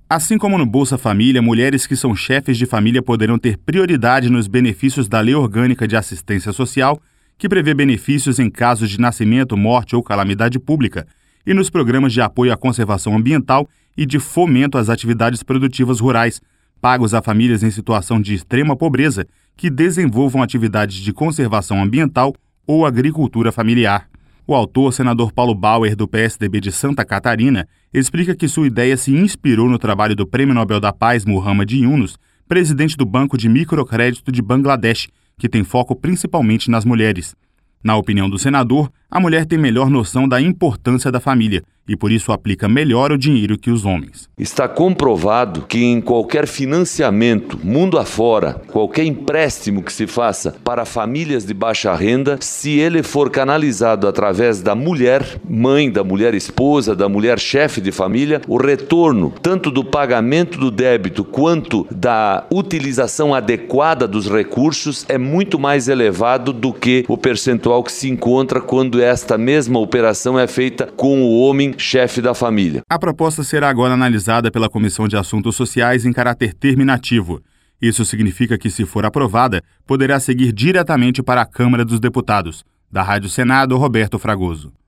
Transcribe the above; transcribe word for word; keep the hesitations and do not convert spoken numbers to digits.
Assim como no Bolsa Família, mulheres que são chefes de família poderão ter prioridade nos benefícios da Lei Orgânica de Assistência Social, que prevê benefícios em casos de nascimento, morte ou calamidade pública, e nos programas de apoio à conservação ambiental e de fomento às atividades produtivas rurais, pagos a famílias em situação de extrema pobreza que desenvolvam atividades de conservação ambiental ou agricultura familiar. O autor, senador Paulo Bauer, do P S D B de Santa Catarina, explica que sua ideia se inspirou no trabalho do Prêmio Nobel da Paz Muhammad Yunus, presidente do Banco de Microcrédito de Bangladesh, que tem foco principalmente nas mulheres. Na opinião do senador, a mulher tem melhor noção da importância da família e por isso aplica melhor o dinheiro que os homens. Está comprovado que em qualquer financiamento, mundo afora, qualquer empréstimo que se faça para famílias de baixa renda, se ele for canalizado através da mulher mãe, da mulher esposa, da mulher chefe de família, o retorno tanto do pagamento do débito quanto da utilização adequada dos recursos é muito mais elevado do que o percentual que se encontra quando esta mesma operação é feita com o homem chefe da família. A proposta será agora analisada pela Comissão de Assuntos Sociais em caráter terminativo. Isso significa que, se for aprovada, poderá seguir diretamente para a Câmara dos Deputados. Da Rádio Senado, Roberto Fragoso.